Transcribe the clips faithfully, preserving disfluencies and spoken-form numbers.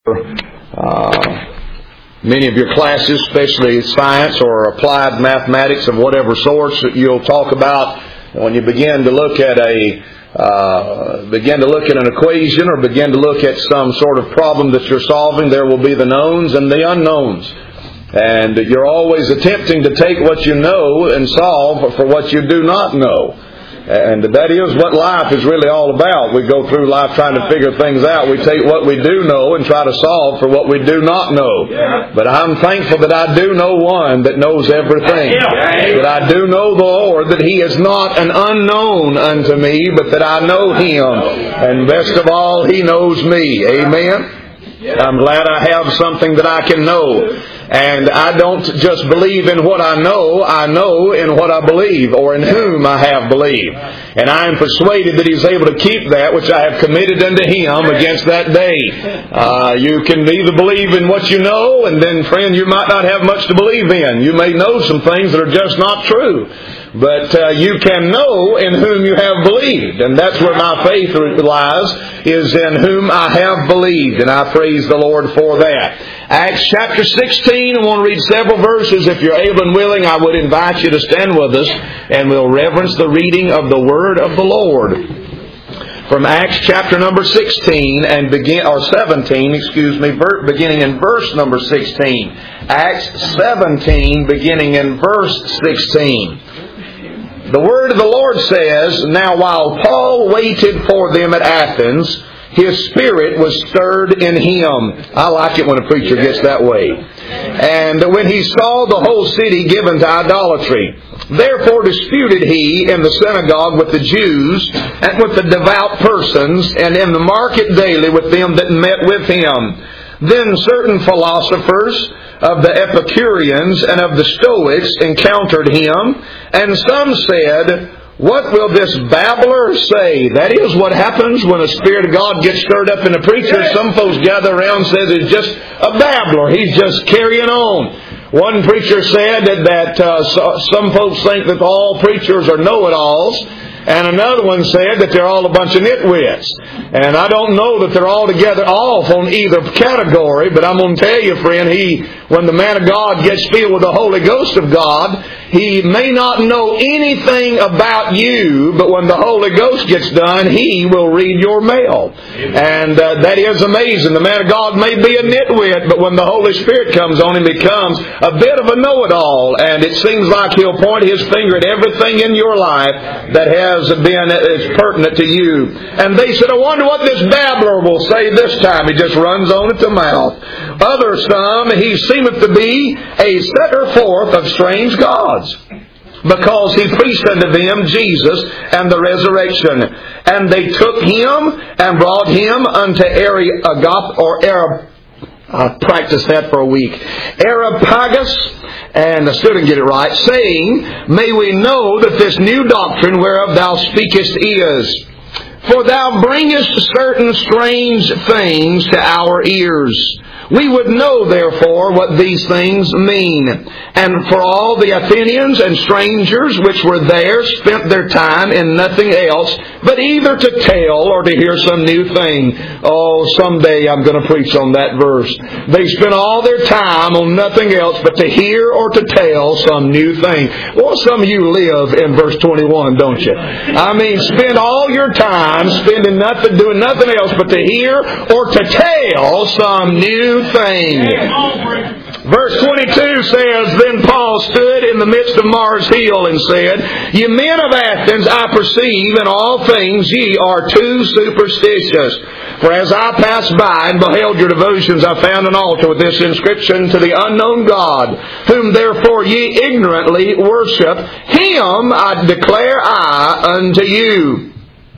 Uh, many of your classes, especially science or applied mathematics of whatever sorts that you'll talk about, when you begin to look at a uh, begin to look at an equation or begin to look at some sort of problem that you're solving, there will be the knowns and the unknowns. And you're always attempting to take what you know and solve for what you do not know. And that is what life is really all about. We go through life trying to figure things out. We take what we do know and try to solve for what we do not know. But I'm thankful that I do know one that knows everything. That I do know the Lord, that He is not an unknown unto me, but that I know Him. And best of all, He knows me. Amen. I'm glad I have something that I can know. And I don't just believe in what I know, I know in what I believe, or in whom I have believed. And I am persuaded that He's able to keep that which I have committed unto Him against that day. Uh, you can either believe in what you know, and then, friend, you might not have much to believe in. You may know some things that are just not true. But uh, you can know in whom you have believed. And that's where my faith lies, is in whom I have believed. And I praise the Lord for that. Acts chapter sixteen, I want to read several verses. If you're able and willing, I would invite you to stand with us, and we'll reverence the reading of the Word of the Lord. From Acts chapter number sixteen, and begin or seventeen, excuse me, beginning in verse number sixteen. Acts seventeen, beginning in verse sixteen. The Word of the Lord says, "Now while Paul waited for them at Athens, his spirit was stirred in him." I like it when a preacher gets that way. "And when he saw the whole city given to idolatry, therefore disputed he in the synagogue with the Jews and with the devout persons, and in the market daily with them that met with him. Then certain philosophers of the Epicureans and of the Stoics encountered him, and some said, 'What will this babbler say?'" That is what happens when the Spirit of God gets stirred up in a preacher. Some folks gather around and say he's just a babbler. He's just carrying on. One preacher said that, that uh, so, some folks think that all preachers are know-it-alls. And another one said that they're all a bunch of nitwits. And I don't know that they're all together off on either category, but I'm going to tell you, friend, he, when the man of God gets filled with the Holy Ghost of God, he may not know anything about you, but when the Holy Ghost gets done, He will read your mail. And uh, that is amazing. The man of God may be a nitwit, but when the Holy Spirit comes on him, he becomes a bit of a know-it-all. And it seems like he'll point his finger at everything in your life that has been is pertinent to you. And they said, "I wonder what this babbler will say this time." He just runs on at the mouth. Other some, he seemeth to be a setter forth of strange gods, because he preached unto them Jesus and the resurrection. And they took him and brought him unto Areopagus, or Arab. I practiced that for a week. Areopagus, and I still didn't get it right, saying, "May we know that this new doctrine whereof thou speakest is. For thou bringest certain strange things to our ears. We would know, therefore, what these things mean." And for all the Athenians and strangers which were there spent their time in nothing else, but either to tell or to hear some new thing. Oh, someday I'm going to preach on that verse. They spent all their time on nothing else but to hear or to tell some new thing. Well, some of you live in verse twenty-one, don't you? I mean, spend all your time spending nothing, doing nothing else but to hear or to tell some new thing. Verse twenty-two says, "Then Paul stood in the midst of Mars Hill and said, Ye men of Athens, I perceive in all things ye are too superstitious. For as I passed by and beheld your devotions, I found an altar with this inscription, To the unknown God, whom therefore ye ignorantly worship, Him I declare I unto you.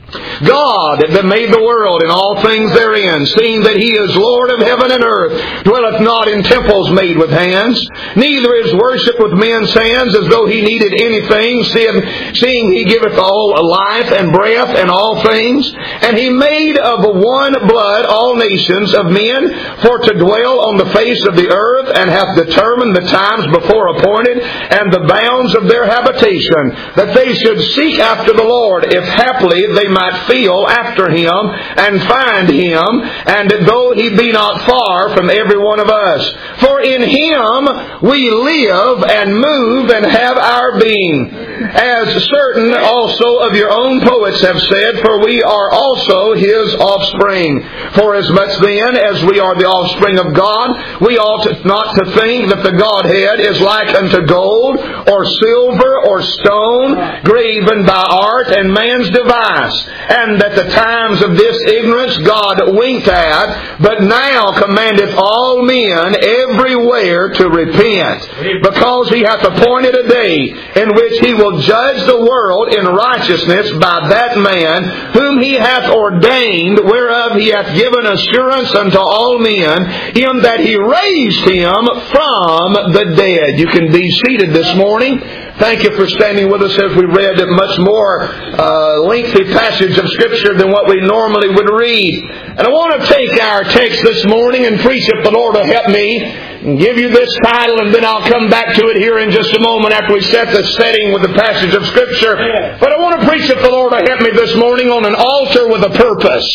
God that made the world and all things therein, seeing that He is Lord of heaven and earth, dwelleth not in temples made with hands, neither is worship with men's hands as though He needed anything, seeing He giveth all life and breath and all things. And He made of one blood all nations of men for to dwell on the face of the earth, and hath determined the times before appointed and the bounds of their habitation, that they should seek after the Lord, if haply they might feel after Him and find Him, and though He be not far from every one of us. For in Him we live and move and have our being. As certain also of your own poets have said, for we are also His offspring. For as much then as we are the offspring of God, we ought not to think that the Godhead is like unto gold, or silver, or stone, graven by art and man's device, and that the times of this ignorance God winked at, but now commandeth all men everywhere to repent, because He hath appointed a day in which He will judge the world in righteousness by that man whom He hath ordained, whereof He hath given assurance unto all men, Him that He raised Him from the dead. You can be seated this morning. Thank you for standing with us as we read a much more uh, lengthy passage of Scripture than what we normally would read. And I want to take our text this morning and preach if the Lord will help me, and give you this title, and then I'll come back to it here in just a moment after we set the setting with the passage of Scripture. But I want to preach if the Lord will help me this morning on an altar with a purpose.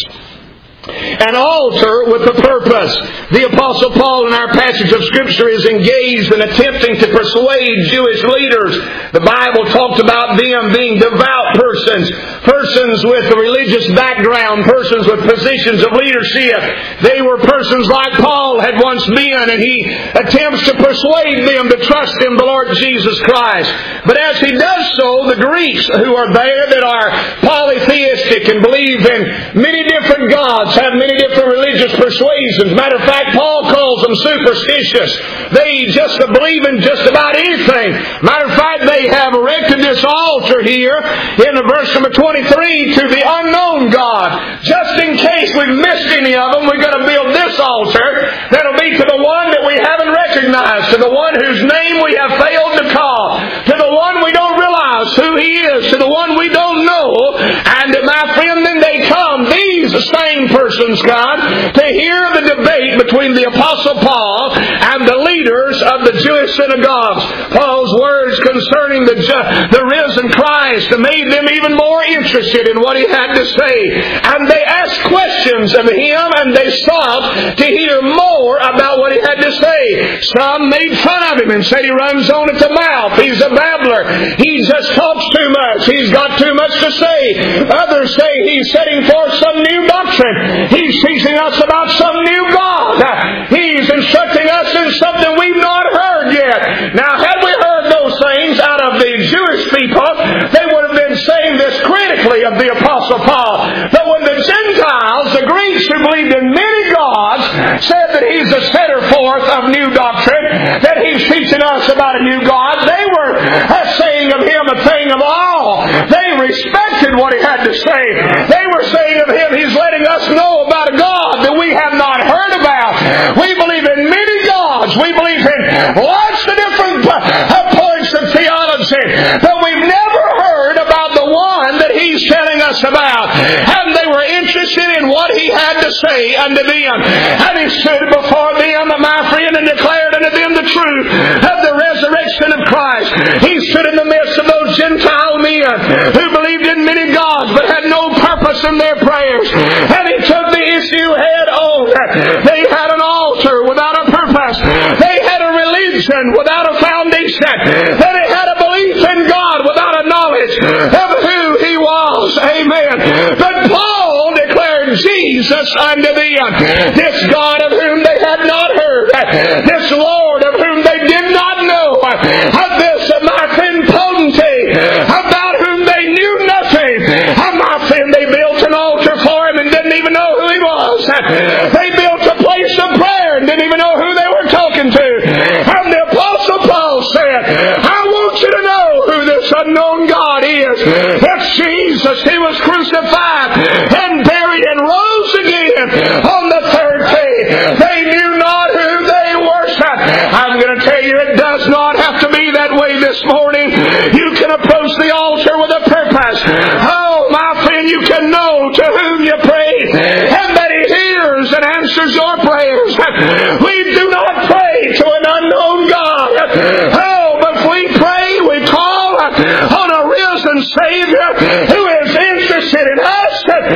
An altar with a purpose. The Apostle Paul in our passage of Scripture is engaged in attempting to persuade Jewish leaders. The Bible talks about them being devout persons, persons with a religious background, persons with positions of leadership. They were persons like Paul had once been, and he attempts to persuade them to trust in the Lord Jesus Christ. But as he does so, the Greeks who are there that are polytheistic and believe in many different gods, have many different religious persuasions. Matter of fact, Paul calls them superstitious. They just believe in just about anything. Matter of fact, they have erected this altar here in verse number twenty-three to the unknown God. Just in case we've missed any of them, we're going to build this altar that'll be to the one that we haven't recognized, to the one whose name we have failed to call, to the one we don't realize who He is, to the one we don't know. And my friend, then they come, these same persons, God, to hear the debate between the Apostle Paul and the leaders of the Jewish synagogues. Paul's words concerning the, the risen Christ made them even more interested in what he had to say. And they asked questions of him, and they sought to hear more about what he had to say. Some made fun of him and said he runs on at the mouth. He's a babbler. He just talks too much. He's got too much to say. Others say he's setting forth some new doctrine. He's teaching us about some new God. He's instructing us in something we've not heard yet. Now, had we heard those things out of the Jewish people, they would have been saying this critically of the Apostle Paul. But when the Gentiles, the Greeks who believed in many gods, said that he's a setter forth of new doctrine, that he's teaching us about a new God, they were saying of him a thing of awe. They respected what he had to say. They were saying of him, he's letting us know about a God that we have not heard about. We believe in many gods. We believe in lots of different points of theology, but we've never heard about the one that he's telling us about. And they were interested in what he had to say unto them. And he stood before them, my friend, and declared unto them the truth of the resurrection of Christ. He stood in the midst of those Gentile men who believed in many gods but had no purpose in their prayers. And he took the issue head on. They had an altar without a purpose. They had a religion without a foundation. They had a belief in God without a knowledge of who He was. Amen. But Paul declared Jesus unto them, this God of whom they had not heard, this Lord of whom they did not know, of this my friend potentate, about whom they knew nothing. And my friend, they built an altar for Him and didn't even know who He was. They built a place of prayer and didn't even know who they were talking to. And the Apostle Paul said, I want you to know who this unknown God is. It's Jesus. He was crucified and buried and rose again on the third day. They knew not who they worshiped. I'm going to tell you, it does not have to be that way this morning. You can approach the altar with a purpose. Oh, my friend, you can know to whom you pray, and that He hears and answers your prayers. We do not pray to an unknown God. Oh, but we pray, we call on a risen Savior who is interested in us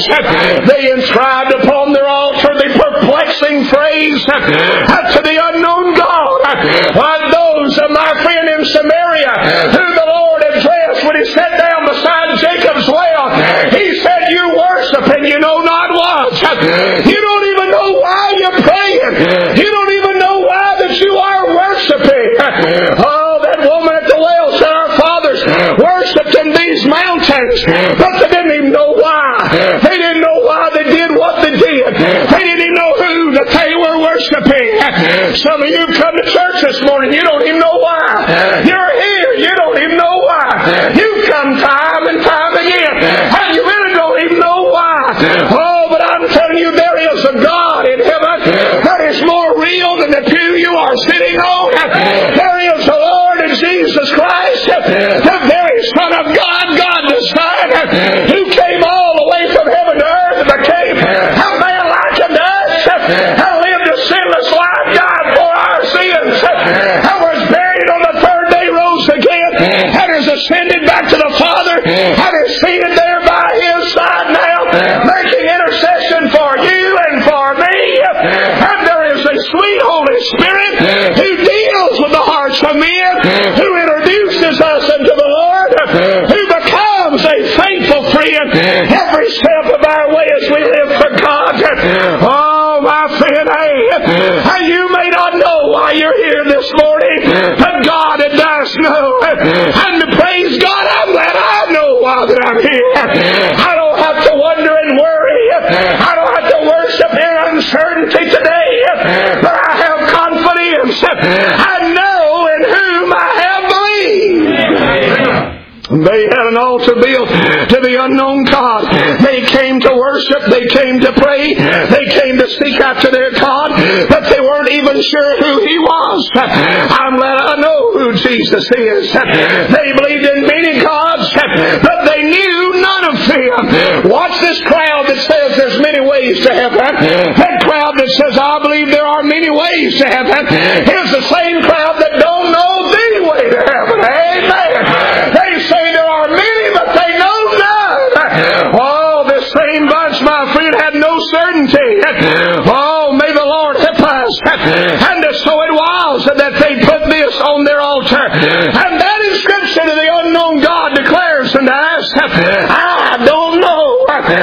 They inscribed upon their altar the perplexing phrase, to the unknown God. Like those of my friend in Samaria, who the Lord addressed when He sat down beside Jacob's well. He said, you worship and you know not what. You don't even know why you're praying. You don't even know why that you are worshiping. Oh, that woman at the well said, our fathers worshipped in these mountains, but they didn't even know why. They didn't know why they did what they did. They didn't even know who that they were worshiping. Some of you come to church this morning, you don't even know why. You're here, you don't even know why. You've come time and time again, and you really don't even know why. Oh, but I'm telling you, there is a God in heaven that is more real than the pew you are sitting on. There is the Lord and Jesus Christ, the very Son of God, God the Son, who came all the way from heaven to earth and became a man like unto us, and lived a sinless life, died for our sins, and was buried on the third day, rose again, and is ascended back to the Father, and is seated there by His side now, making intercession for you and for me. And there is a sweet Holy Spirit who deals with the hearts of men, who introduces us unto the Lord, who becomes a faithful friend every step of our way as we live for God. Oh, my friend, hey, you may not know why you're here this morning, but God does know. And to praise God, I'm glad I know why that I'm here. I don't have to wonder and worry. I don't have to worship in uncertainty today, but I have confidence. I know in whom I have believed. They had an altar built to the unknown God. They came to worship. They came to pray. They came to seek after their God, but they weren't even sure who He was. I'm glad I know who Jesus is. They believed in many gods, but they knew none of them. Watch this crowd that says there's many ways to heaven. That crowd that says, I believe there are many ways to heaven. Here's the same crowd that don't know the way to heaven. Amen. They say there are many, but they know none. Oh, this same bunch, my friend, had no certainty. Oh, may the Lord help us. And so it was that they put this on their altar. And that inscription of the unknown God declares unto us, I don't know.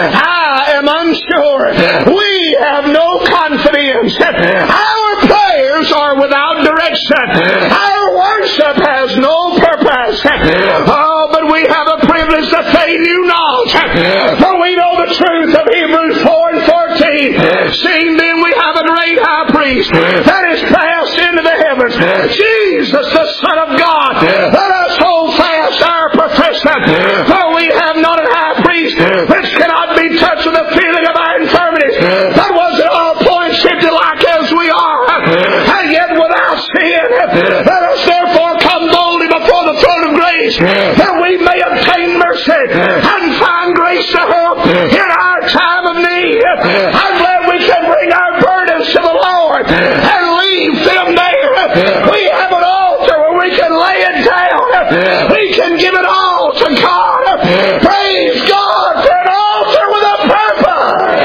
I am unsure. We have no confidence. Our prayers are without direction. Our worship has no purpose. Oh, but we have a privilege that they knew not. For we know the truth of Hebrews four and fourteen. Seeing then we have a great high priest that is passed into the heavens, Jesus the Son of God. Let us hold fast our profession. For we have not a high priest which cannot be touched with the feeling of our infirmities, but was at all points tempted like as we are, and yet without sin. Let us therefore come boldly before the throne of grace, that we may obtain mercy and find grace to help in our time of need. I'm glad we can bring our burdens to the Lord and leave them there. We have an altar where we can lay it down. We can give it all to God. Praise God for an altar with a purpose.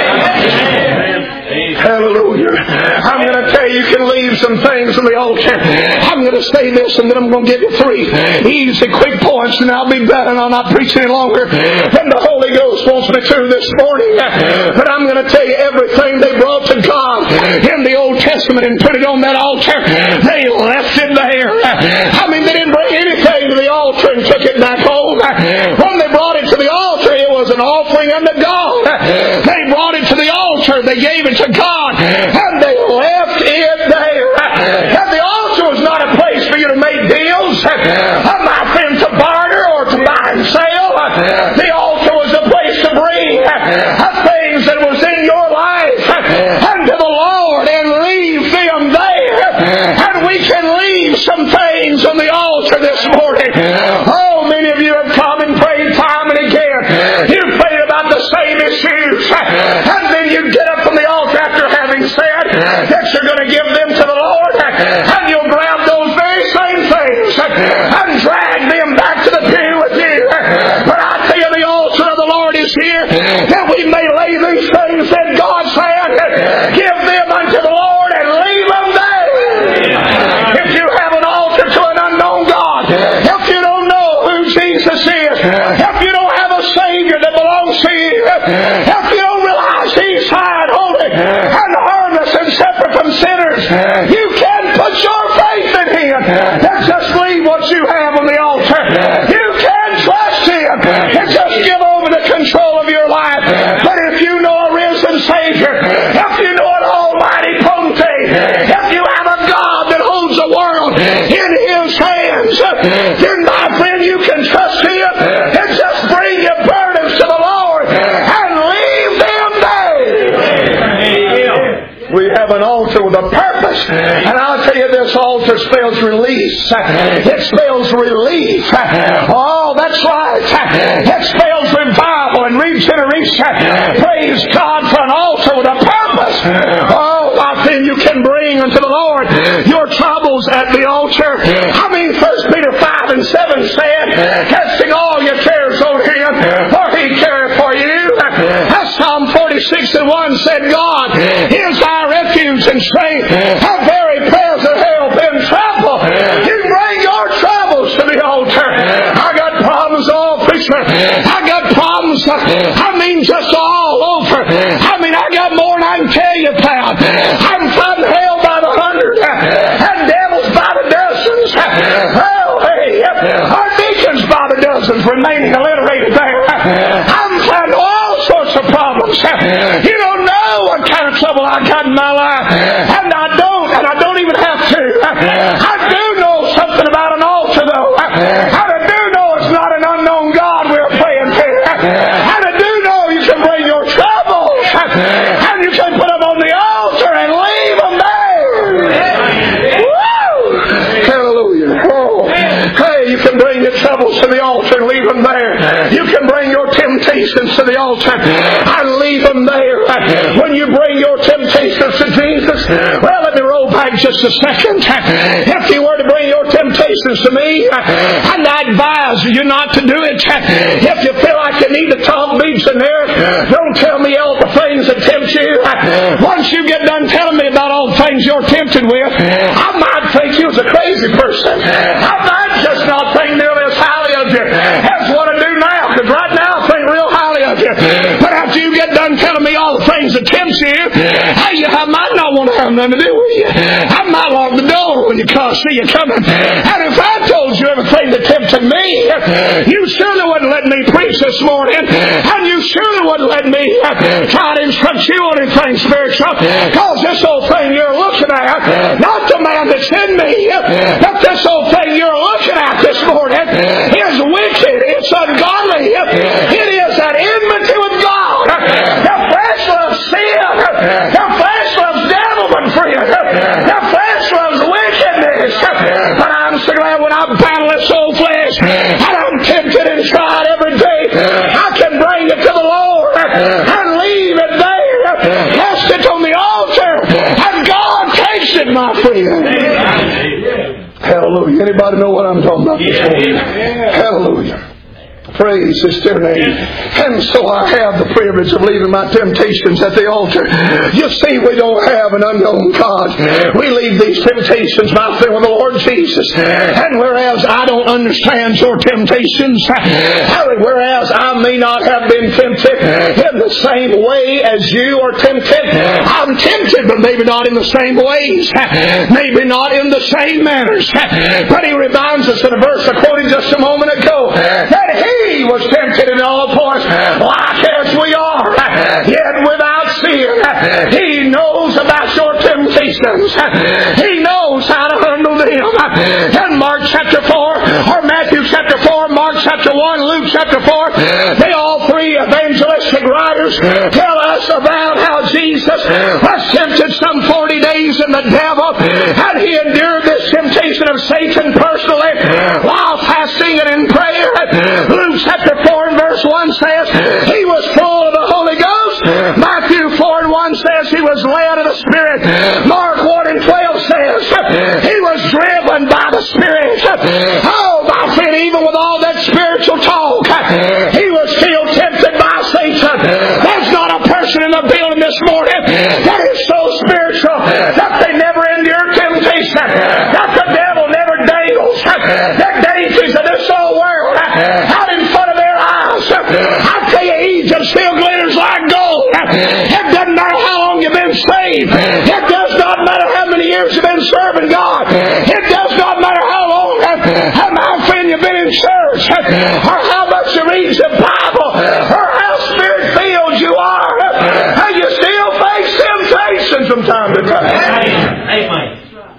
Hallelujah. I'm going to tell you, you can leave some things on the altar. I'm going to say this and then I'm going to give you three easy, quick points and I'll be done and I'll not preach any longer than the Holy Ghost wants me to this morning. But I'm going to tell you everything they brought to God in the Old Testament and put it on that altar. They left it there. I mean, they didn't bring anything to the altar and took it back home. When they brought it to the altar, it was an offering unto God. They brought it to the altar. They gave it to God. And they left it there. And the altar was not a place for you to make deals, my friend, to barter or to buy and sell. The altar was a place to bring things that was in your life unto the Lord and leave them there. And we can leave some things on the altar this morning. Oh, many of you have come and prayed time and again. You've prayed about the same issues. And then you get up from the altar after having said, Give them unto the Lord and leave them there. If you have an altar to an unknown God, if you don't know who Jesus is, if you don't have a Savior that belongs to you, if you don't realize He's high and holy and harmless and separate from sinners, you can put your faith in Him and just leave what you have on the altar. You can trust Him and just give over the control of your life. But if you know a risen Savior, if you know an almighty potentate, if you have a God that holds the world in His hands, then my friend, you can trust Him and just bring your burdens to the Lord and leave them there. We have an altar with a purpose. And I'll tell you, this altar spells release. It spells relief. Oh, that's right. It spells revival and regeneration. Praise God for an altar with a purpose. Oh, my friend, you can bring unto the Lord your troubles at the altar. I mean, First Peter five and seven said, casting all your cares on Him, for He careth for you. As Psalm forty-six and one said, God is our refuge and strength, a very present help in trouble. You bring your troubles to the altar. I got problems all preacher. I got problems. I mean, just all over. I mean, I got more than I can tell you about. I'm fighting hell by the hundred and devils by the dozens. Well, hey, our deacons by the dozens remaining alliterated there. I'm fighting all sorts of problems. You don't know what kind of trouble I got in my life. And I don't, and I don't even have to. I do know something about an altar, though. And I do know it's not an unknown God we're praying to. And I do know you can bring your troubles. And you can put them on the altar and leave them there. Woo! Hallelujah. Oh. Hey, you can bring your troubles to the altar and leave them there. You can bring your temptations to the altar and leave them there. When you bring your temptations to Jesus, well, let me roll back just a second. If you were to bring your temptations to me, and I advise you not to do it. If you feel like you need to talk beats in there, don't tell me all the things that tempt you. Once you get done telling me about all the things you're tempted with, I might think you was a crazy person. I might just not think nearly as highly of you as what I do now, because right now I think real highly of you. But after you get done telling me all the things that tempt you, hey, I might not want to have nothing to do with you. I might lock the door when you come, see you coming. And if I told you everything that tempted me, you surely wouldn't let me preach this morning, and you surely wouldn't let me try to instruct you on anything spiritual, because this old thing you're looking at, not the man that's in me, but this old thing you're looking at this morning is wicked, it's ungodly, it is an enmity with God. The flesh loves sin, the flesh loves devilment, friend, the flesh loves wickedness. But I'm so glad when I battle this old flesh and I'm tempted and tried every day, I can bring it to the Lord and leave it there, cast it on the altar, and God takes it, my friend. Hallelujah. Anybody know what I'm talking about this morning? Hallelujah. Praise His dear name. And so I have the privilege of leaving my temptations at the altar. You see, we don't have an unknown God. We leave these temptations, my friend, with the Lord Jesus. And whereas I don't understand your temptations, whereas I may not have been tempted in the same way as you are tempted, I'm tempted, but maybe not in the same ways, maybe not in the same manners. But He reminds us in a verse I quoted just a moment ago that He He was tempted in all points, like as we are, yet without sin. He knows about your temptations. He knows how to handle them. In Mark chapter four, or Matthew chapter four, Mark chapter one, Luke chapter four, they all three evangelistic writers tell us about how Jesus was tempted some forty days in the devil, and He endured this temptation of Satan personally while fasting and in prayer. Luke chapter four and verse one says He was full of the Holy Ghost. Matthew four and one says He was led of the Spirit. Mark one and twelve says He was driven by the Spirit. Oh, my friend, even with all that spiritual talk, He was still tempted by Satan. There's not a person in the building this morning that that is so spiritual that they never endure temptation, that the devil never dangles their dangers of this old world out in front of their eyes. I tell you, Egypt still glitters like gold. It doesn't matter how long you've been saved. It does not matter how many years you've been serving God. It does not matter how long, how often you've been in church, or how much you read the Bible, or how spirit-filled you are. And you still face temptation from time to time. Amen.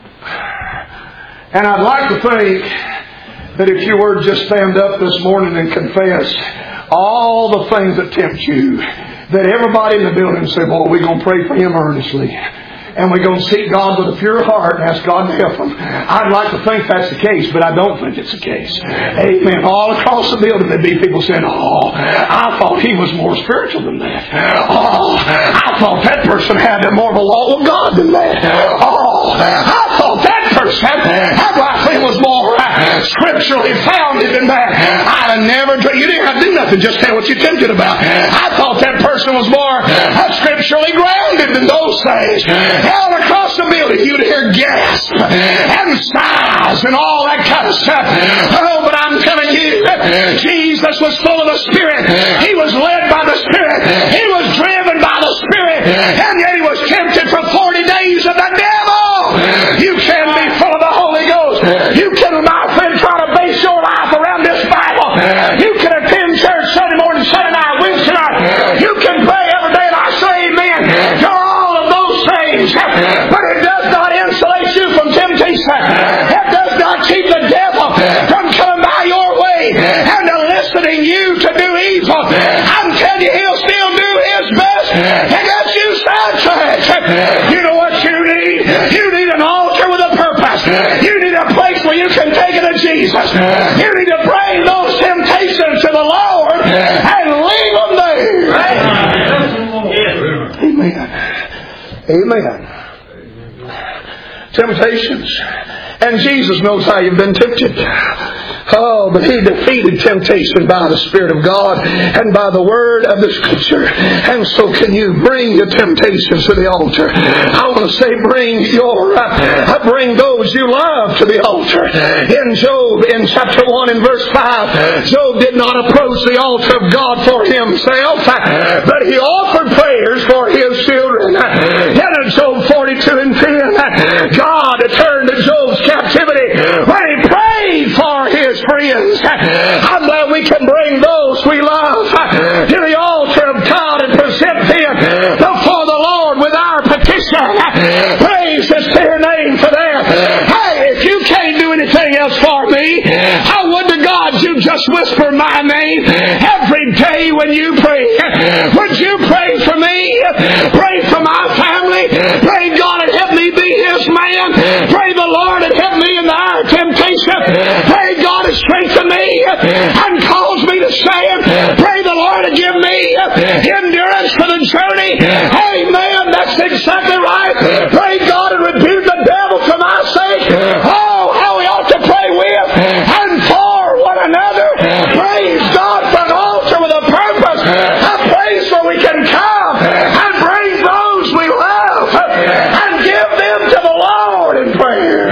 And I'd like to think that if you were to just stand up this morning and confess all the things that tempt you, that everybody in the building say, boy, we're going to pray for him earnestly. And we're going to seek God with a pure heart and ask God to help him. I'd like to think that's the case, but I don't think it's the case. Amen. All across the building there'd be people saying, oh, I thought he was more spiritual than that. Oh, I thought that person had more of a law of God than that. Oh, I thought that person had life was more scripturally founded than that. I'd have never, you didn't have to do nothing, just tell what you're tempted about. I thought that person was more scripturally grounded than those things. All across the building you'd hear gasp and sighs and all that kind of stuff. Oh, but I'm telling you, Jesus was full of the Spirit. He was led by the Spirit. He was driven by the Spirit. And yet he was tempted for forty days of the devil. You can be full of the Holy Ghost. You can, my friend, try to base your life around this Bible. You can attend church Sunday morning, Sunday night, Wednesday night. You can pray every day, and I say amen. You're all of those things. But it does not insulate you from temptation. It does not keep the devil from coming by your way and eliciting you to do evil. I'm telling you, he'll still do his best to get you sidetracked. You know what you need? You need an altar with a purpose. You need a place where you can take it to Jesus. You need to bring those temptations to the Lord and leave them there. Amen. Amen. Temptations. And Jesus knows how you've been tempted. Oh, but He defeated temptation by the Spirit of God and by the Word of the Scripture. And so can you bring your temptations to the altar. I want to say bring your, uh, bring those you love to the altar. In Job, in chapter one and verse five, Job did not approach the altar of God for himself, but he offered prayers for his children. In Job forty-two and ten, God turned to Job's captivity when he prayed for his friends. I'm glad we can bring those we love to the altar of God and present them before the Lord with our petition. Praise His dear name for that. Hey, if you can't do anything else for me, I would to God you just whisper my name every day when you pray. Would you pray for me? Pray for my family. Pray God and help me be His man. Pray the Lord and help me in the hour of temptation. Pray God to strengthen me and cause me to stand. Pray the Lord to give me endurance for the journey. Amen. That's exactly right. Pray God and rebuke the devil for my sake. Oh, how we ought to pray with and for one another. Praise God for an altar with a purpose. A place where we can come and bring those we love and give them to the Lord in prayer.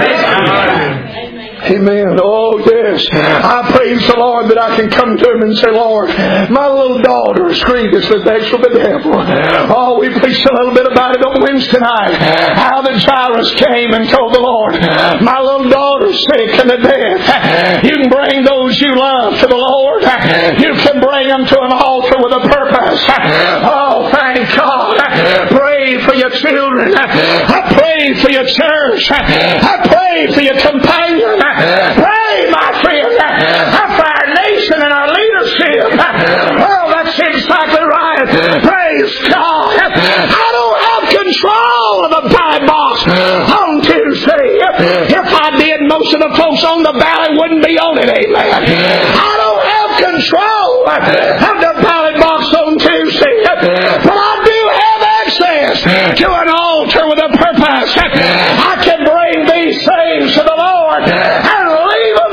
Amen. Oh, yes. I praise the Lord that I can come to Him and say, Lord, my little daughter is grievous with the devil. Oh, we preached a little bit about it on Wednesday night. How that Jairus came and told the Lord, my little daughter's sick and to death. You can bring those you love to the Lord. You can bring them to an altar with a purpose. Oh, thank God. Pray for your children. I pray for your church. I pray for your companion. Pray, my friend, for our nation and our leadership. Oh, that's exactly right. Praise God. I don't have control of the ballot box on Tuesday. If I did, most of the folks on the ballot wouldn't be on it. Amen. I don't have control of the ballot box on Tuesday. But I do have access to an altar with a purpose. I can bring these things to the Lord and leave them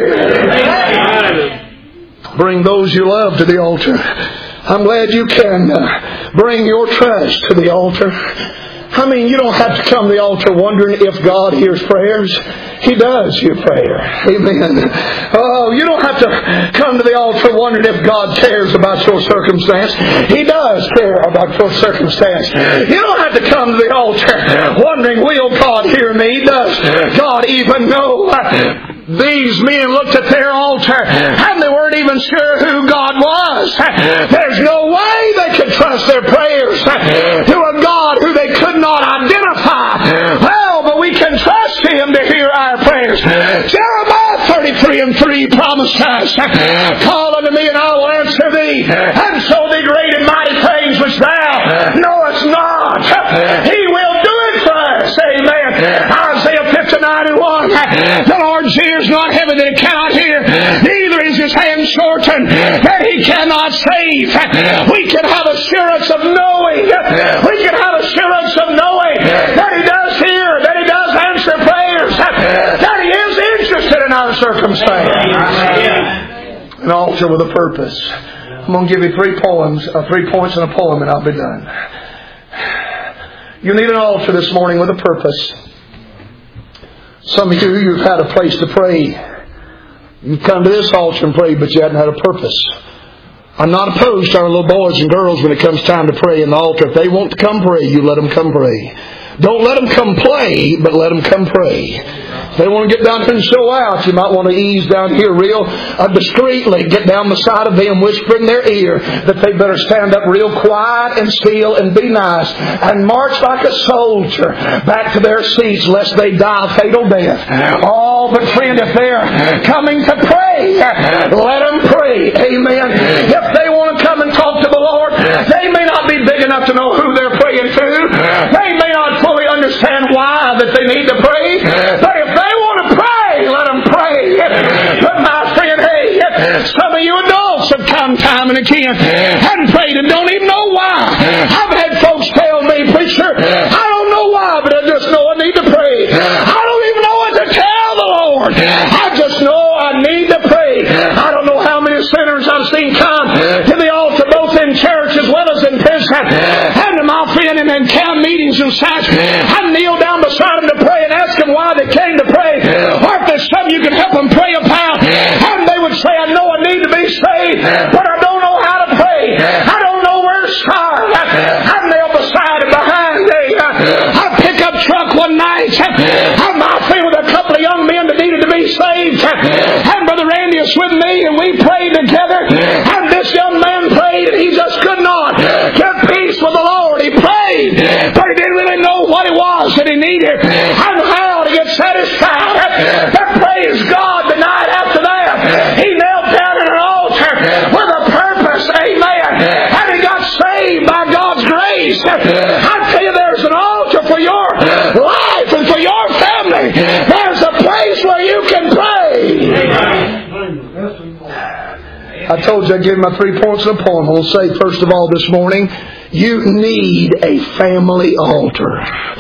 there. Bring those you love to the altar. I'm glad you can uh, bring your trust to the altar. I mean, you don't have to come to the altar wondering if God hears prayers. He does hear prayer. Amen. Oh, you don't have to come to the altar wondering if God cares about your circumstance. He does care about your circumstance. You don't have to come to the altar wondering, will God hear me? Does God even know? These men looked at their altar and they weren't even sure who God was. There's no way they could trust their prayers to a God who they could not identify. Well, but we can trust Him to hear our prayers. Jeremiah thirty-three and three promised us, call unto me and I will answer thee, and show thee great and mighty things which thou knowest not. He will do it for us. Amen. Isaiah fifty-nine and one. The Lord's ears not heavy that He cannot hear, neither is His hand shortened that He cannot save. We can have assurance of knowing. We can have assurance of knowing that He does hear, that He does answer prayers, that He is interested in our circumstance. An altar with a purpose. I'm going to give you three poems, uh, three points and a poem, and I'll be done. You need an altar this morning with a purpose. Some of you, you've had a place to pray. You've come to this altar and prayed, but you hadn't had a purpose. I'm not opposed to our little boys and girls when it comes time to pray in the altar. If they want to come pray, you let them come pray. Don't let them come play, but let them come pray. If they want to get down here and show out, you might want to ease down here real uh, discreetly. Get down beside of them, whisper in their ear that they better stand up real quiet and still and be nice and march like a soldier back to their seats lest they die a fatal death. Oh, but friend, if they're coming to pray, let them pray. Amen. If they want to come and talk to the Lord, they may not be big enough to know who they're praying to. They may not fully understand why that they need to pray. But if they want to pray, let them pray. But my friend, hey, some of you adults have come time and again and prayed and don't even know why. I've had folks tell me, preacher, I don't know why, but I just know I need to pray. I don't even know what to tell the Lord. I just know I need to pray. I don't know how many sinners I've seen come to the altar, both in church as well as in prison, and to my friend in camp meetings and such. I kneel down beside them to pray and ask them why they came to pray, or if there's something you can help them pray about. And they would say, I know I need to be saved, but I don't know how to pray. I don't know where to start. I kneel beside and behind me. I pick up truck one night. I'm my friend with a couple of young men that needed to be saved. And Brother Randy is with me, and we prayed together. And this young man prayed, and he just could not get peace with the Lord. He prayed, but he didn't really know what it was that he needed and how to get satisfied. But praise God, the night after that, he knelt down at an altar with a purpose. Amen. And he got saved by God's grace. I tell you, there's an altar for your life and for your family. There's a place where you can pray. I told you I'd give my three points in a poem. I'll say, first of all, this morning, you need a family altar.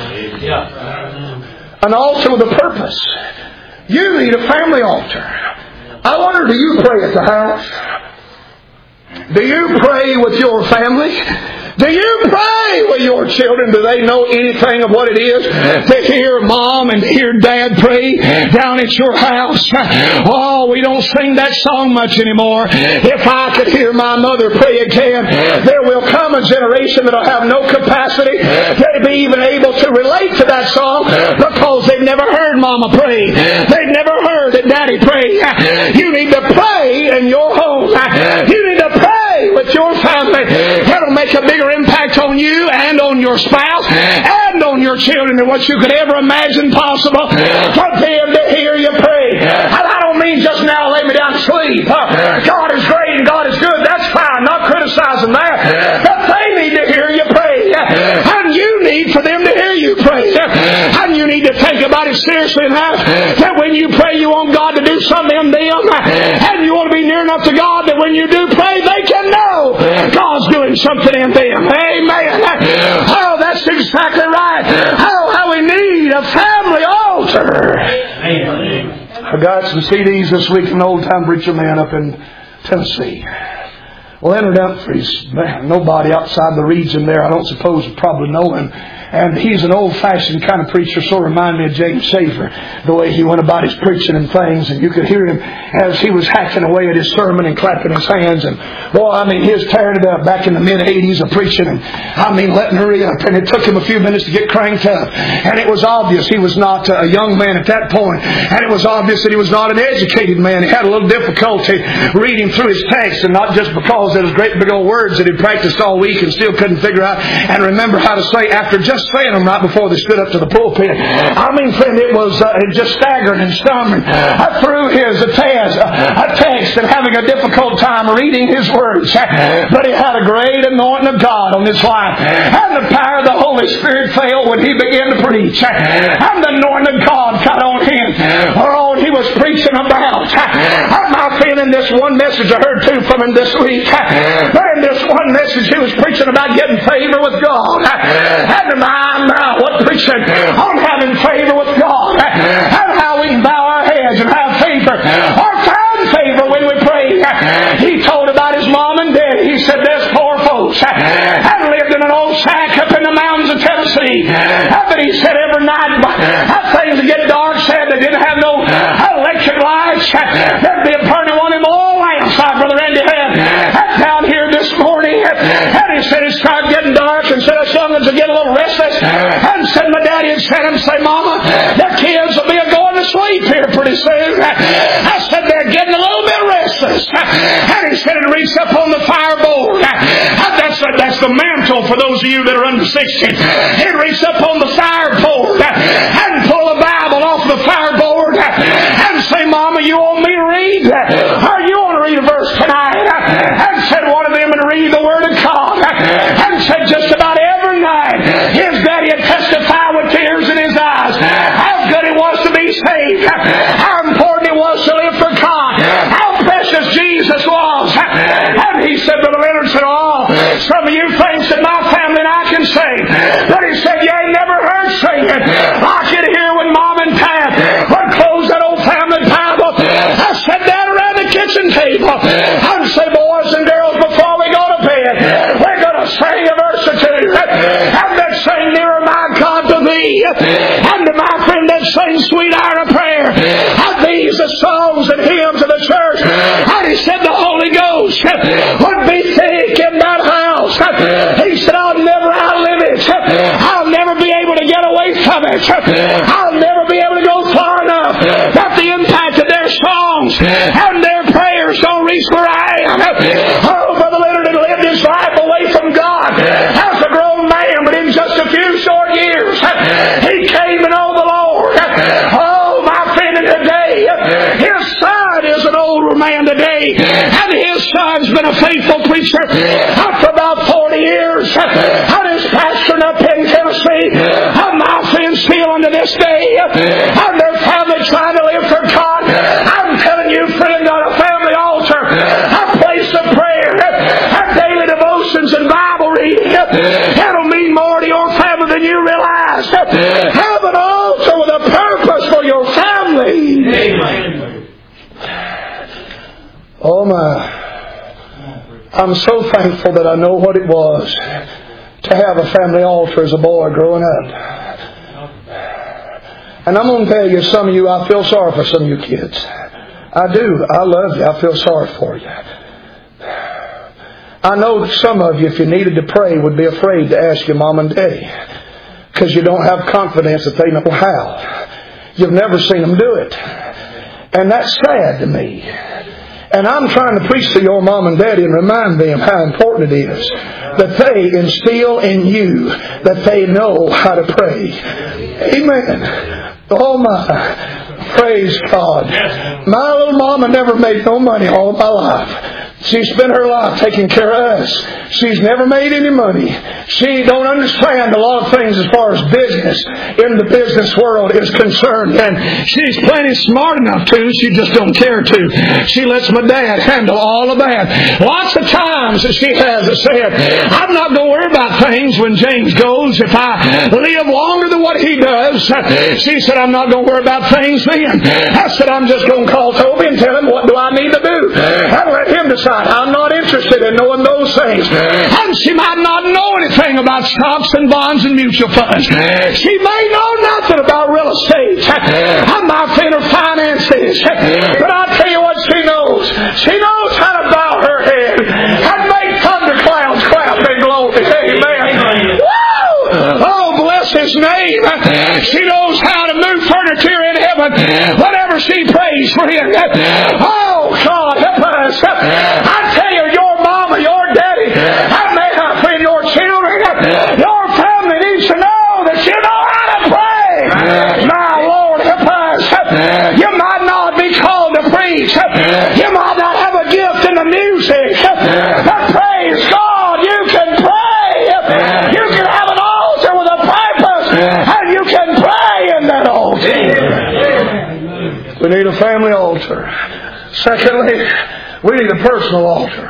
An altar with a purpose. You need a family altar. I wonder, do you pray at the house? Do you pray with your family? Do you pray with your children? Do they know anything of what it is to hear mom and hear dad pray down at your house? Oh, we don't sing that song much anymore. If I could hear my mother pray again, there will come a generation that will have no capacity to be even able to relate to that song because they've never heard mama pray. They've never heard that daddy pray. You need to pray in your home. You need to pray with your family. That'll make a bigger impact on you and on your spouse and on your children than what you could ever imagine possible. For them to hear you pray. And I don't mean just now lay me down to sleep. God is great and God is good. That's fine. Not criticizing that. But they need to hear you pray. And you need for them to hear you pray. And you need to think about it seriously enough that when you pray you want God to do something in them. And you want to be near enough to God that when you do pray they can know God's doing something in them. Amen. Oh, that's exactly right. Oh, how we need a family altar. I got some C Ds this week from an old-time preacher man up in Tennessee. Well, evidently, nobody outside the region there, I don't suppose, would probably know him. And he's an old-fashioned kind of preacher, so remind me of James Schaefer, the way he went about his preaching and things. And you could hear him as he was hacking away at his sermon and clapping his hands. And boy, I mean, he was tearing it up back in the mid-eighties of preaching. And I mean, letting her rip. And it took him a few minutes to get cranked up. And it was obvious he was not a young man at that point. And it was obvious that he was not an educated man. He had a little difficulty reading through his text, and not just because there was great big old words that he practiced all week and still couldn't figure out and remember how to say after just saying them right before they stood up to the pulpit. I mean, friend, it was uh, just staggering and stumbling uh, through his uh, text, uh, a text and having a difficult time reading his words. But he had a great anointing of God on his life. And the power of the Holy Spirit fell when he began to preach. And the anointing of God got on him, or on he was preaching about. I'm not feeling this one message I heard too from him this week. But in this one message he was preaching about getting favor with God. And my, my, what preaching on having favor with God. And how we can bow our heads and have favor. Or find favor when we pray. He told about his mom and dad. He said, there's poor folks and lived in an old shack up in the mountains of Tennessee. But he said every night, how things would get dark, said they didn't have no electric lights. There'd be a burning one of them oil lamps like Brother Randy had down here this morning. And he said it started getting dark, and said us young ones would get a little restless. And said my daddy had said him, say, Mama, their kids will be going to sleep here pretty soon. I said they're getting a little bit restless. And he said it reached up on the fireboard. That's the, that's the mantle for those of you that are under sixty. It reached up on the fireboard and pull a Bible off the fireboard and say, Mama, you want me to read? Or you want to read a verse tonight? And said one of them and read the Word of God. And said just about every night his daddy had testified with tears in his eyes how good it was to be saved, how important it was to live for God, how precious Jesus was. And he said, Brother Leonard said, oh, some of you thinks that my family and I can sing. But he said, you ain't never heard singing. I could hear when Mom and Dad would close that old family Bible. I sat down around the kitchen table and say, boys and girls, before we go to bed, we're going to sing a verse or two. And let's sing Nearer My God to Thee. And to my friend that sings Sweet Hour of Prayer. And these are songs and hymns of the church. And he said the Holy Ghost would be thick in that house. He said, I'll never outlive it. I'll never be able to get away from it. I'll never be able to go far enough that the impact of their songs and their prayers don't reach where I am. Oh, Brother Leonard had lived his life away from God as a grown man, but in just a few short years, he came to know the Lord. Oh, my friend, and today, his son is an older man today, and his son's been a faithful preacher for about forty years, and is pastoring up in Tennessee, and my friend still unto this day, and their family trying to live for God. I'm telling you, friend, on a family altar, a place of prayer, and daily devotions and Bible reading, it'll mean more to your family than you realize. Have an altar with a purpose for your family. Amen. Oh my. I'm so thankful that I know what it was to have a family altar as a boy growing up. And I'm going to tell you, some of you, I feel sorry for some of you kids. I do. I love you. I feel sorry for you. I know that some of you, if you needed to pray, would be afraid to ask your mom and daddy because you don't have confidence that they know how. You've never seen them do it. And that's sad to me. And I'm trying to preach to your mom and daddy and remind them how important it is that they instill in you that they know how to pray. Amen. Oh my. Praise God. My little mama never made no money all of my life. She spent her life taking care of us. She's never made any money. She don't understand a lot of things as far as business in the business world is concerned. And she's plenty smart enough to. She just don't care to. She lets my dad handle all of that. Lots of times she has said, I'm not going to worry about things when James goes. If I live longer than what he does, she said, I'm not going to worry about things then. I said, I'm just going to call Toby and tell him what do I need to do. And let him decide right. I'm not interested in knowing those things. And she might not know anything about stocks and bonds and mutual funds. She may know nothing about real estate. I'm not in her finances. But I'll tell you what she knows. She knows how to bow her head and make thunderclouds clap and glory. Amen. Woo! Oh, bless His name. She knows how to move furniture in heaven whenever she prays for Him. Oh, God, help us. I tell you, your mama, your daddy, I may not friend your children, your family needs to know that you know how to pray. My Lord, help us. You might not be called to preach. You might not have a gift in the music. But praise God, you can pray. You can have an altar with a purpose, and you can pray in that altar. We need a family altar. Secondly, we need a personal altar.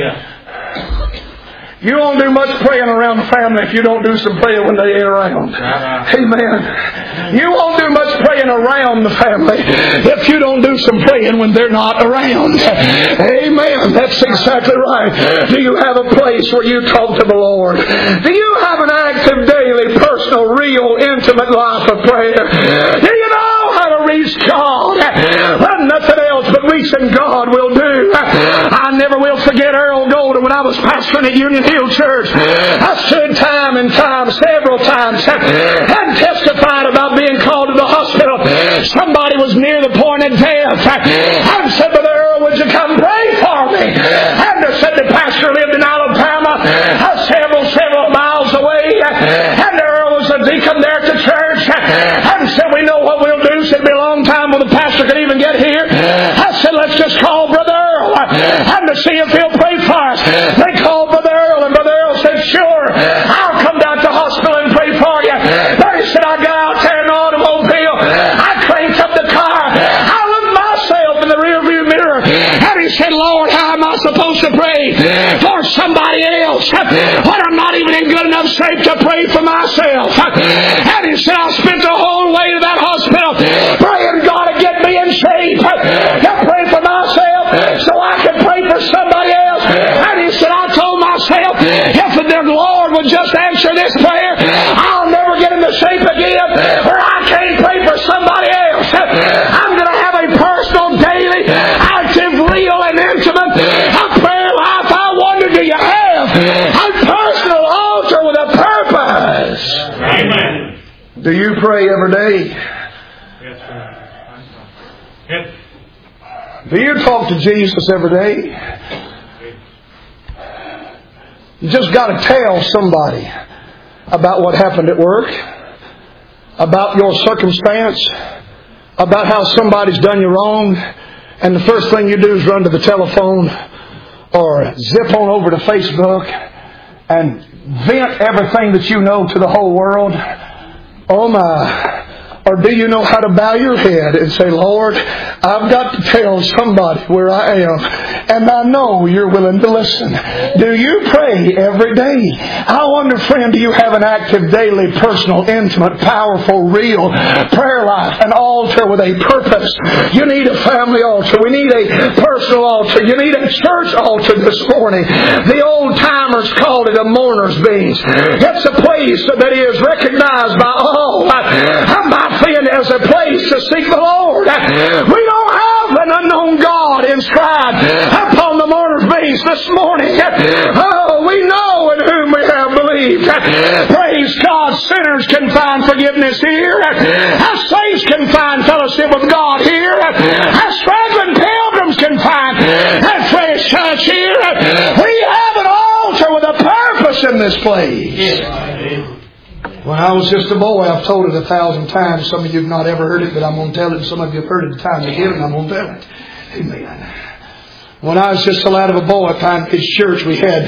You won't do much praying around the family if you don't do some praying when they ain't around. Amen. You won't do much praying around the family if you don't do some praying when they're not around. Amen. That's exactly right. Do you have a place where you talk to the Lord? Do you have an active, daily, personal, real, intimate life of prayer? Do you know how to reach God? Well, nothing else but reaching God will do. I never will forget Earl Golden when I was pastoring at Union Hill Church. I stood time and time, several times, and testified about being called to the hospital. Somebody was near the point of death. I said, Brother Earl, would you come pray for me? And I said, the pastor lived in Alabama, several, several miles away. And Earl was a deacon there at the church. And said, we know what we'll do. Said, it'll be a long time before the pastor could even get here. I said, let's just call Brother Earl and to see if he'll pray for us. They called Brother Earl, and Brother Earl said, sure, I'll come down to the hospital and pray for you. But he said, I got out there in the automobile. I cranked up the car. I looked myself in the rearview mirror. And he said, Lord, how am I supposed to pray for somebody else when I'm not even in good enough shape to pray for myself? And he said, I spent the whole way to that hospital praying God to get me in shape to pray for myself so I can pray for somebody else. And he said, I told myself, if the Lord would just answer this prayer, I'll never get into shape again where I can't pray for somebody else. I'm going to have a personal, daily, active, real, and intimate prayer life. I wonder, do you have a personal altar with a purpose? Amen. Do you pray every day? Yes, sir. Yes. Do you talk to Jesus every day? You just got to tell somebody about what happened at work, about your circumstance, about how somebody's done you wrong, and the first thing you do is run to the telephone or zip on over to Facebook and vent everything that you know to the whole world. Oh my! Or do you know how to bow your head and say, Lord, I've got to tell somebody where I am, and I know you're willing to listen. Do you pray every day? I wonder, friend, do you have an active, daily, personal, intimate, powerful, real prayer life, an altar with a purpose? You need a family altar. We need a personal altar. You need a church altar this morning. The old timers called it a mourner's bench. It's a place that is recognized by all. My friend, as a place to seek the Lord. We don't have an unknown God inscribed upon the mourner's bench this morning. Oh, we know in whom we have believed. Praise God, sinners can find forgiveness here. As saints can find fellowship with God here. As traveling pilgrims can find that fresh touch here. We have an altar with a purpose in this place. When I was just a boy, I've told it a thousand times. Some of you have not ever heard it, but I'm going to tell it. Some of you have heard it time again, and I'm going to tell it. Amen. When I was just a lad of a boy at Pine Ridge Church, we had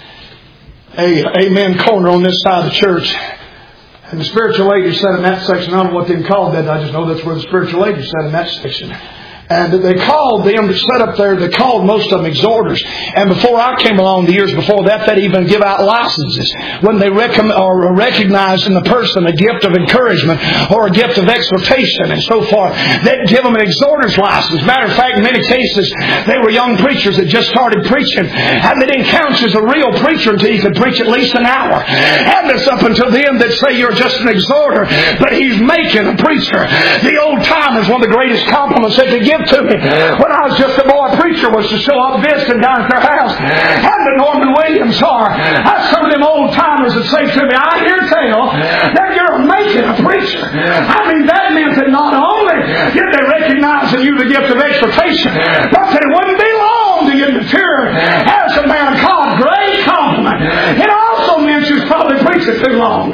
a amen corner on this side of the church. And the spiritual ladies sat in that section. I don't know what they called that. I just know that's where the spiritual ladies sat in that section. And they called them to set up there, they called most of them exhorters. And before I came along, the years before that, they'd even give out licenses when they rec- or recognized in the person a gift of encouragement or a gift of exhortation and so forth. They'd give them an exhorter's license. Matter of fact, in many cases, they were young preachers that just started preaching, and they didn't count you as a real preacher until you could preach at least an hour. And it's up until then they'd say you're just an exhorter, but he's making a preacher. The old timers, one of the greatest compliments they could give to me when I was just a boy preacher was to show up visiting down at their house. And the Norman Williams are. That's some of them old timers that say to me, I hear tell that you're making a preacher. I mean, that meant that not only did they recognize in you the gift of exhortation, but that it wouldn't be long to get matured as a man of God. Great compliment. It also meant you was probably preaching too long.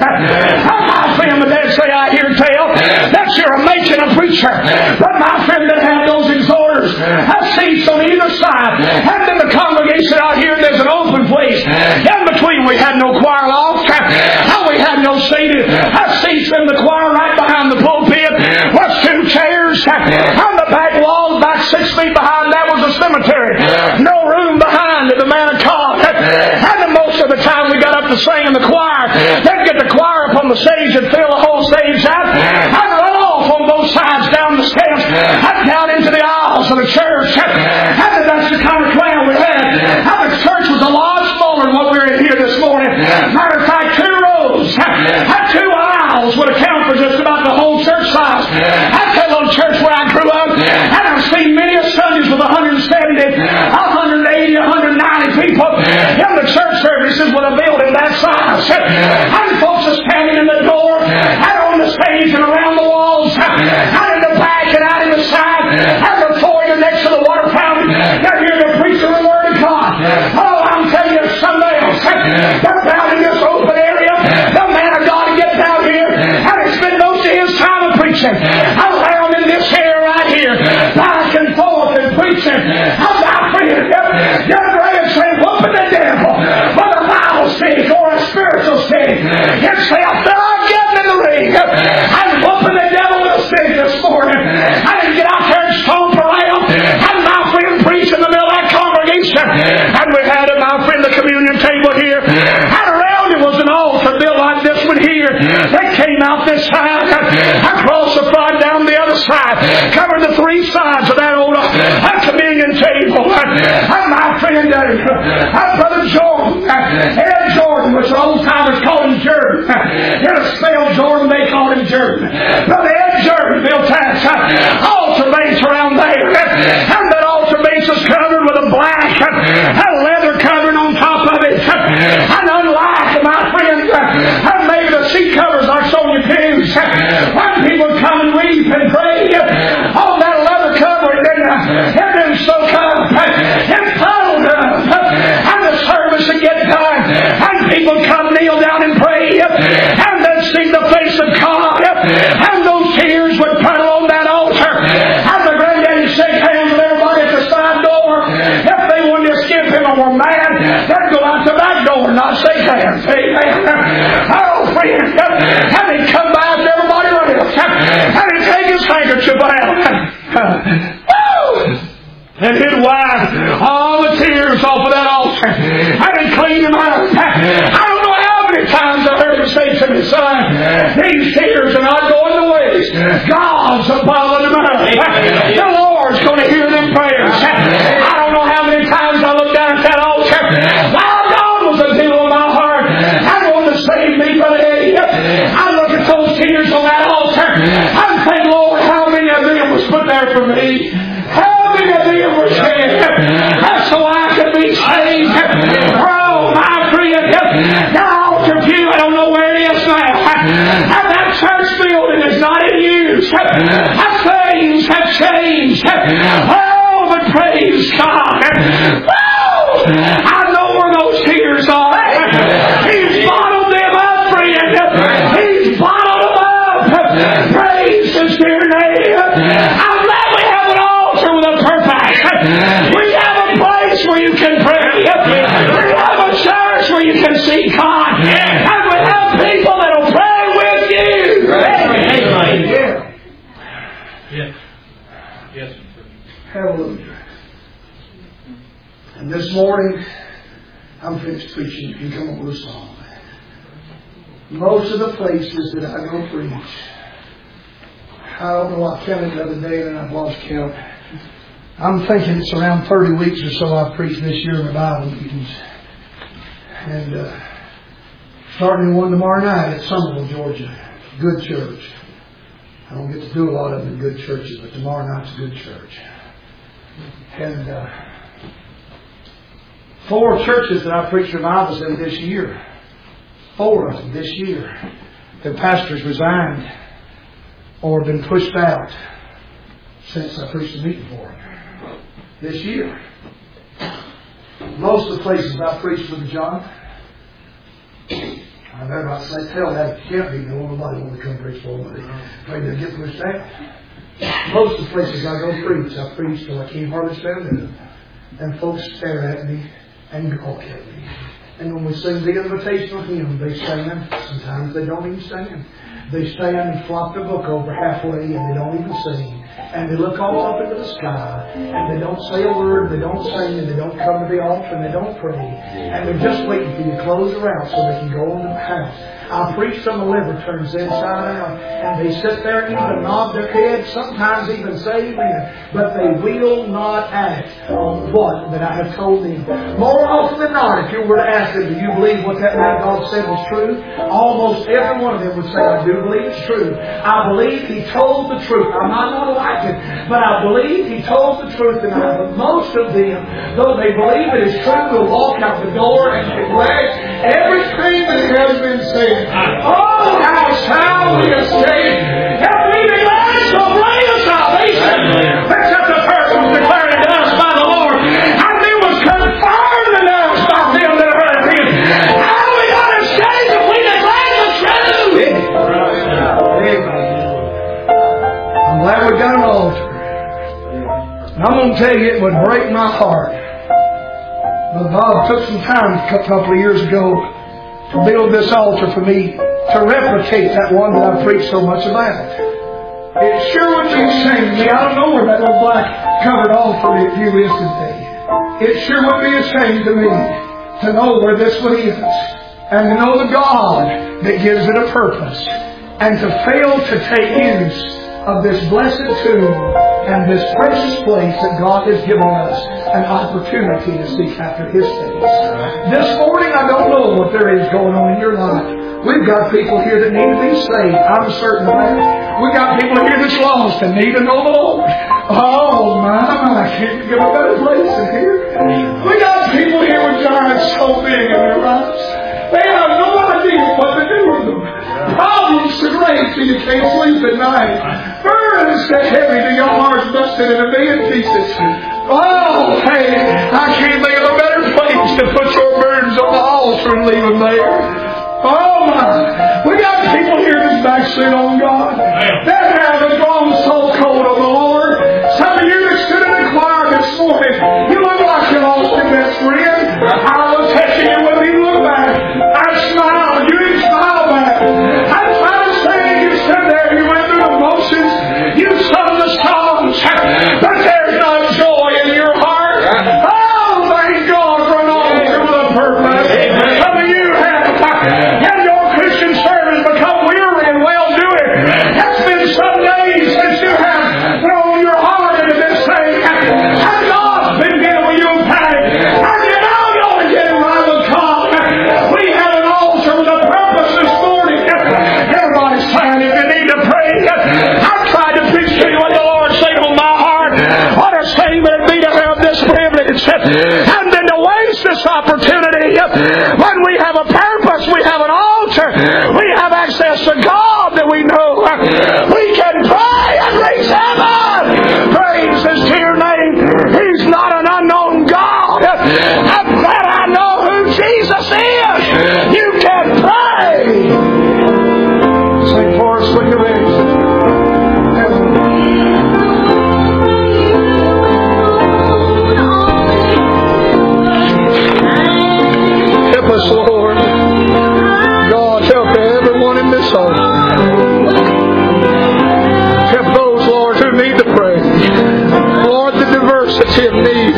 My friend, but they'd say, I hear tell that you're making a preacher. But my friend, that had those exhorters, I see on either side. And in the congregation out here, there's an open place. In between, we had no choir loft. And we had no seated. I seats in the choir right behind the pulpit. Was two chairs. On the back wall, about six feet behind that was a cemetery. No room behind the man of God. And the most of the time we got up to sing in the choir, they'd get the choir up on the stage and fill the whole stage out. I'd run off on both sides down the steps, up down into the aisles of the church. And that's the kind of crowd we had. And the church was a lot smaller than what we're in here this morning. Matter of fact, two rows, and two aisles would account for just about the whole church size. That's that little church where I grew up. And I've seen many of Sundays with one hundred seventy, one hundred eighty, one hundred ninety people in the church services with a building that size. And folks are standing in the door, and on the stage and around the walls, out in the back and out in the side, and the foyer next to the water fountain. They're here to preach the Word of God. Oh, I'm telling you, something else. They're down in this open area. The man of God gets out here, and he spent most of his time in preaching. Around in this area right here, back and forth and preaching. I'm not friend. You're great and say, whooping the devil with a Bible stick or a spiritual stick. Yourself, that I'm getting in the ring. I'm whooping the devil with a stick this morning. I didn't get out there and stomp around. And my friend preached in the middle of that congregation. And we had, my friend, the communion table here. And around it was an altar built like this one here. They came out this side, across the front, down the other side, covered the three sides of that old uh, communion table. And my friend, uh, uh, Brother Jordan, uh, Ed Jordan, which the old timers called him Jordan. Instead of spell Jordan, they called him Jordan. Brother Ed Jordan built that uh, altar base around there. And that altar base was covered with a black uh, leather covering on top of it. And unlike, my friend, uh, maybe the seat covers are so you pews. When people come and weep and pray on that leather cover, and then uh, it didn't soak up and puddled up. And the service would get done. And people come kneel down and pray. And they'd see the face of God. And those tears would puddle on that altar. And the granddaddy shake hands with everybody at the side door. If they wanted to skip him or were mad, they'd go out the back door and not shake hands. Amen. Oh, friend. And he'd come back to everybody else. And he'd take his handkerchief out. And he'd wipe all the tears off of that altar. And he'd clean them out. I don't know how many times I heard him say to me, son, these tears are not going to waste. God's bottling them up. The Lord's going to hear them prayers. I don't know how many times I looked down at that altar. While God was a deal in my heart, I wanted to save me, Brother Eddie. I look at those tears on that altar. I think, Lord, how many of them was put there for me? How many of them were shed? That's so I could be saved. Oh, my friend. Now, altar pew, I don't know where it is now. And that church building is not in use. And things have changed. Oh, but praise God. Oh, I know where those tears are. He's bottled them up, friend. He's bottled them up. Praise His dear name. I'm glad we have an altar with a purpose. We have a place where you can pray. We have a church where you can see God. And we have people that will pray with you. Yes. Yes. Hallelujah. And this morning, I'm finished preaching. You can come up with a song. Most of the places that I go preach, I don't know, I counted the other day and I've lost count. I'm thinking it's around thirty weeks or so I've preached this year in the Bible meetings. And uh, starting in one tomorrow night at Somerville, Georgia. Good church. I don't get to do a lot of them in good churches, but tomorrow night's a good church. And uh, four churches that I preached revivals in this year. Four of them this year. The pastors resigned or been pushed out since I preached a meeting for them. This year. Most of the places I preached with John, I better not say, tell that can't be. No, nobody wants to come preach for them. Afraid they'll get pushed out. Most of the places I go preach, I preach till I can't hardly stand up. And folks stare at me and gawk at me. And when we sing the invitational hymn, they stand. Sometimes they don't even stand. They stand and flop the book over halfway and they don't even sing. And they look all up into the sky and they don't say a word, they don't sing, and they don't come to the altar and they don't pray. And they're just waiting for you to close her out so they can go into the house. I preach till the liver turns inside out and they sit there and even nod their heads, sometimes even say amen, but they will not act on what that I have told them. More often than not, if you were to ask them, do you believe what that man God said was true? Almost every one of them would say, I do believe it's true. I believe he told the truth. I'm not going to like it, but I believe he told the truth. And I, but most of them, though they believe it is true, will walk out the door and neglect everything that has been said. Oh, how shall we escape? If we neglect so great a salvation, except the first was declared to us by the Lord, and it was confirmed in us by them that heard him. How are we going to escape if we neglect the truth? Amen. I'm glad we got an altar. And I'm going to tell you, it would break my heart. But Bob took some time a couple of years ago to build this altar for me to replicate that one that I've preached so much about. It sure would be a shame to me. I don't know where that little black covered altar if you is today. It sure would be a shame to me to know where this one is and to know the God that gives it a purpose and to fail to take use of this blessed tomb and this precious place that God has given us an opportunity to seek after His face. This morning, I don't know what there is going on in your life. We've got people here that need to be saved. I'm certain of that. We've got people here that's lost and need to know the Lord. Oh, my, my, I can't get a better place than here. We got people here with giants so big in their lives. They have no idea what to do with them. Problems should rage till you can't sleep at night. Burdens that heavy till your heart's busted in a million pieces. Oh, hey, I can't think of a better place to put your burdens on the altar and leave them there. Oh my! We got people here that's backslid on God. That haven't gone so cold on the Lord. Some of you that stood in the choir this morning, you look like you lost your best friend. I was touching you when you look back. I smiled. You didn't smile back. I tried to say you stood there. You went through the motions. You sung the songs. But there's no joy in your heart. Oh, thank God for an altar with a purpose. Some of you have and your Christian service become weary and well-doing. It's been some days since you have thrown your heart into this thing. And God's been dealing with you in panic. And you know you're only getting right with God. We have an altar with a purpose this morning. Everybody's saying if you need to pray. I tried to preach to you what the Lord said on my heart. What a shame it would be to have this privilege. And then to waste this opportunity when we have a purpose. We have an altar. We have access to God that we know. We can pray and reach heaven. Praise His dear name. He's not an unknown God. I'm glad I know who Jesus is. You can pray. Sing for us when you're ready.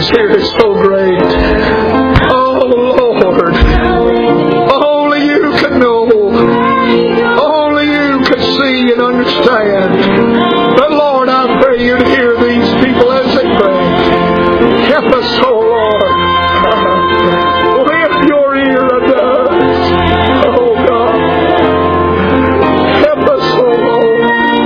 here is so great. Oh Lord, only You could know. Only You could see and understand. But Lord, I pray You'd hear these people as they pray. Help us, oh Lord. Lift Your ear unto us. Oh God. Help us, oh Lord.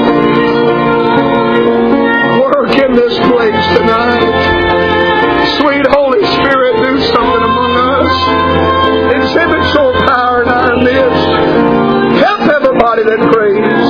Work in this place tonight. Sweet Holy Spirit, do something among us. Exhibit Your power in our midst. Help everybody that prays.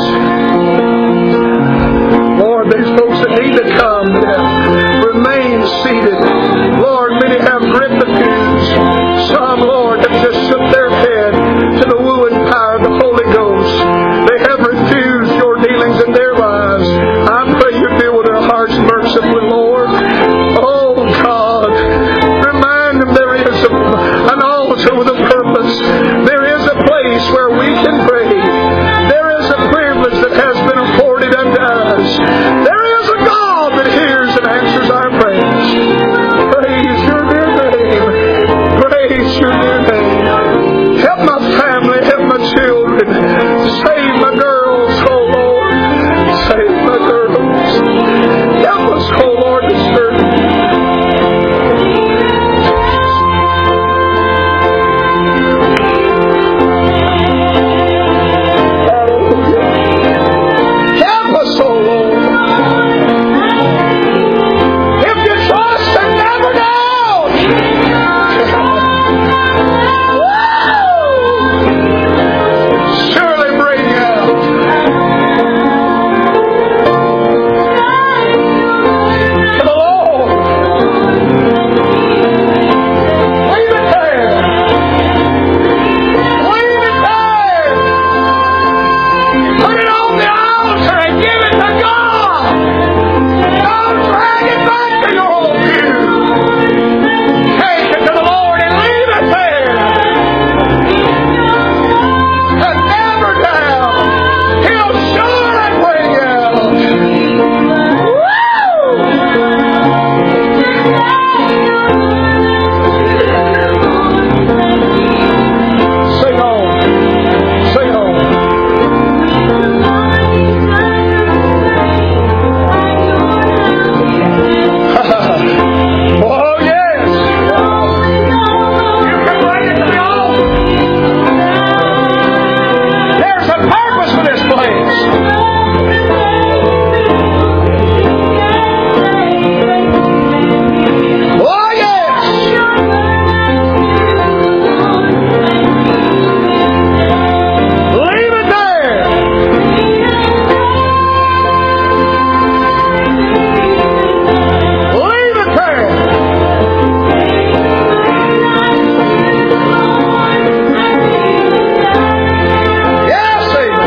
Lord, there's folks that need to come that remain seated. Lord, many have gripped the pews. Some, Lord, have just shook their head to the wooing power of the Holy Ghost. They have refused Your dealings in their lives. I pray You deal with their hearts mercifully, Lord. Oh God, remind them there is a, an altar with a purpose. There is a place where we can pray. There is a privilege that has been afforded unto us. There is a God that hears and answers our prayers. Praise Your dear name. Praise Your dear name. Help my family. Help my children. Save my girls, oh Lord. Save my girls. Help us, oh Lord, to serve You. Help us, oh Lord. If you trust and never doubt. Surely bring out. To the Lord. Leave it there. Leave it there. Put it on the altar and give it to God. Don't drag it back to your old pew. Take it to the Lord and leave it there. And never down. He'll surely bring out. Sing on. Sing on. Oh yes. You can bring it to the altar. There's a purpose for this place. Oh yes. Leave it there. Leave it there. Yes, amen.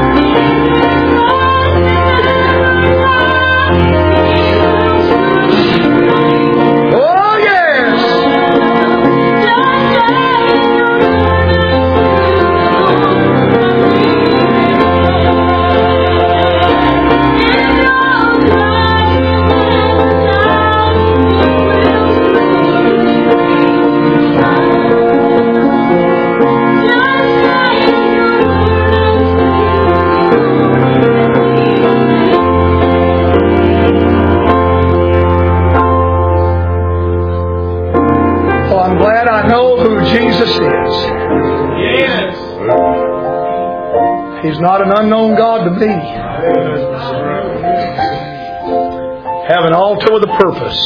Oh yes. Oh, I'm glad I know who Jesus is. He's not an unknown God to me. Have an altar with a purpose.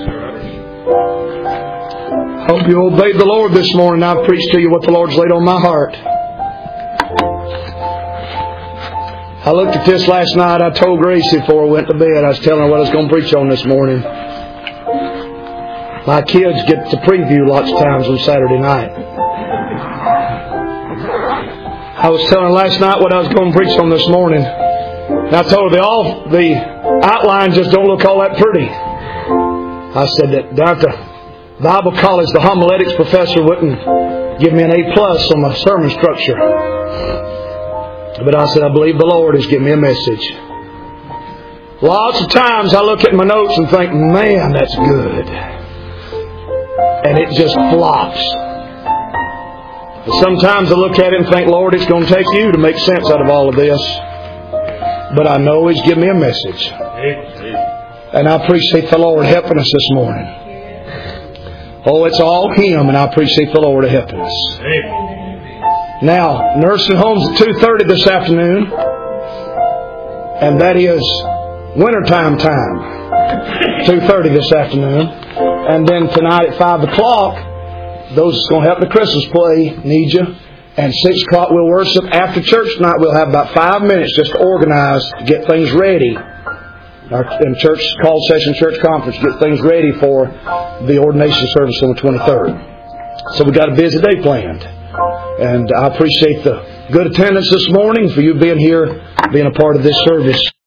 Hope you obeyed the Lord this morning. I've preached to you what the Lord's laid on my heart. I looked at this last night. I told Gracie before I went to bed, I was telling her what I was going to preach on this morning. My kids get to preview lots of times on Saturday night. I was telling her last night what I was going to preach on this morning. And I told her the, all, the outlines just don't look all that pretty. I said that down at the Bible college, the homiletics professor wouldn't give me an A plus on my sermon structure. But I said, I believe the Lord has given me a message. Lots of times I look at my notes and think, man, that's good. and it just flops. But sometimes I look at it and think, Lord, it's going to take you to make sense out of all of this. But I know He's given me a message. And I appreciate the Lord helping us this morning. Oh, it's all Him, and I appreciate the Lord helping us. Now, nursing homes at two thirty this afternoon, and that is wintertime time, two thirty this afternoon. And then tonight at five o'clock, those that's going to help the Christmas play need you. And six o'clock we'll worship. After church tonight we'll have about five minutes just to organize, to get things ready. Our in church call session, church conference, get things ready for the ordination service on the twenty-third. So we've got a busy day planned. And I appreciate the good attendance this morning, for you being here, being a part of this service.